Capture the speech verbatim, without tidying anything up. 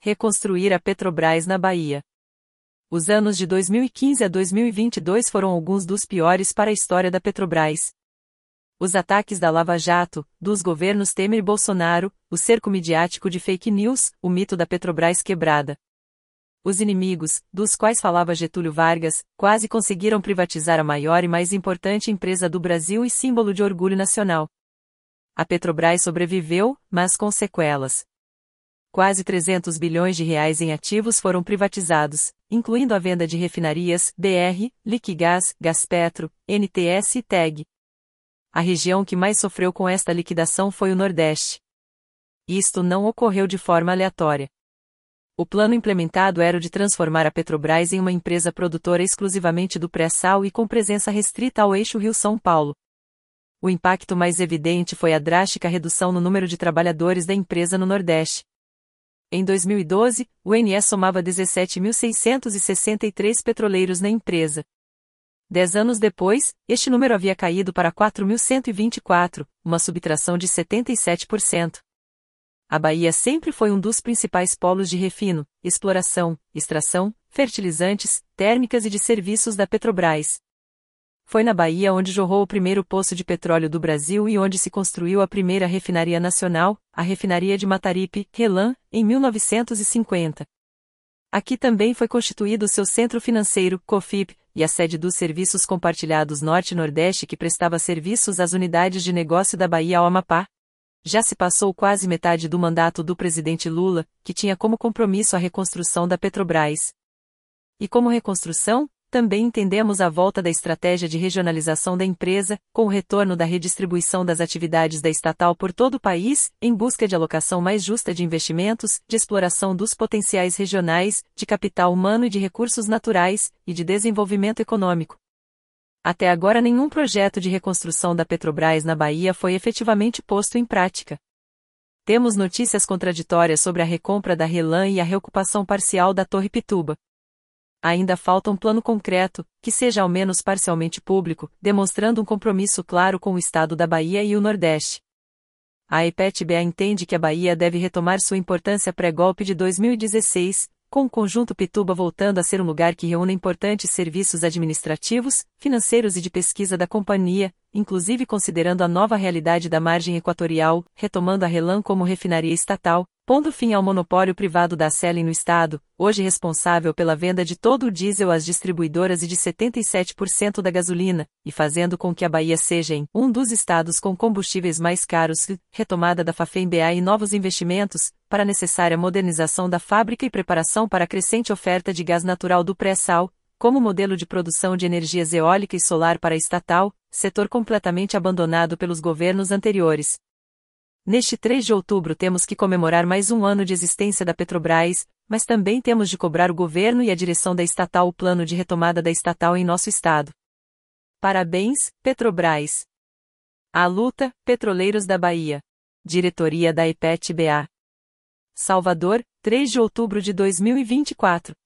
Reconstruir a Petrobras na Bahia. Os anos de dois mil e quinze a dois mil e vinte e dois foram alguns dos piores para a história da Petrobras. Os ataques da Lava Jato, dos governos Temer e Bolsonaro, o cerco midiático de fake news, o mito da Petrobras quebrada. Os inimigos, dos quais falava Getúlio Vargas, quase conseguiram privatizar a maior e mais importante empresa do Brasil e símbolo de orgulho nacional. A Petrobras sobreviveu, mas com sequelas. Quase trezentos bilhões de reais em ativos foram privatizados, incluindo a venda de refinarias, B R, Liquigás, Gaspetro, N T S e T E G. A região que mais sofreu com esta liquidação foi o Nordeste. Isto não ocorreu de forma aleatória. O plano implementado era o de transformar a Petrobras em uma empresa produtora exclusivamente do pré-sal e com presença restrita ao eixo Rio-São Paulo. O impacto mais evidente foi a drástica redução no número de trabalhadores da empresa no Nordeste. Em dois mil e doze, o N E somava dezessete mil seiscentos e sessenta e três petroleiros na empresa. Dez anos depois, este número havia caído para quatro mil cento e vinte e quatro, uma subtração de setenta e sete por cento. A Bahia sempre foi um dos principais polos de refino, exploração, extração, fertilizantes, térmicas e de serviços da Petrobras. Foi na Bahia onde jorrou o primeiro poço de petróleo do Brasil e onde se construiu a primeira refinaria nacional, a refinaria de Mataripe, RELAM, em mil novecentos e cinquenta. Aqui também foi constituído seu centro financeiro, COFIP, e a sede dos Serviços Compartilhados Norte e Nordeste que prestava serviços às unidades de negócio da Bahia ao Amapá. Já se passou quase metade do mandato do presidente Lula, que tinha como compromisso a reconstrução da Petrobras. E como reconstrução, também entendemos a volta da estratégia de regionalização da empresa, com o retorno da redistribuição das atividades da estatal por todo o país, em busca de alocação mais justa de investimentos, de exploração dos potenciais regionais, de capital humano e de recursos naturais, e de desenvolvimento econômico. Até agora nenhum projeto de reconstrução da Petrobras na Bahia foi efetivamente posto em prática. Temos notícias contraditórias sobre a recompra da RELAM e a reocupação parcial da Torre Pituba. Ainda falta um plano concreto, que seja ao menos parcialmente público, demonstrando um compromisso claro com o Estado da Bahia e o Nordeste. A E P E T B A entende que a Bahia deve retomar sua importância pré-golpe de dois mil e dezesseis, com o Conjunto Pituba voltando a ser um lugar que reúne importantes serviços administrativos, financeiros e de pesquisa da companhia, inclusive considerando a nova realidade da margem equatorial, retomando a RELAM como refinaria estatal, pondo fim ao monopólio privado da Acelen no estado, hoje responsável pela venda de todo o diesel às distribuidoras e de setenta e sete por cento da gasolina, e fazendo com que a Bahia seja em um dos estados com combustíveis mais caros, retomada da Fafem-B A e novos investimentos, para a necessária modernização da fábrica e preparação para a crescente oferta de gás natural do pré-sal, como modelo de produção de energias eólica e solar para a estatal, setor completamente abandonado pelos governos anteriores. Neste três de outubro temos que comemorar mais um ano de existência da Petrobras, mas também temos de cobrar o governo e a direção da estatal o plano de retomada da estatal em nosso estado. Parabéns, Petrobras! A luta, Petroleiros da Bahia. Diretoria da E P E T B A. Salvador, três de outubro de dois mil e vinte e quatro.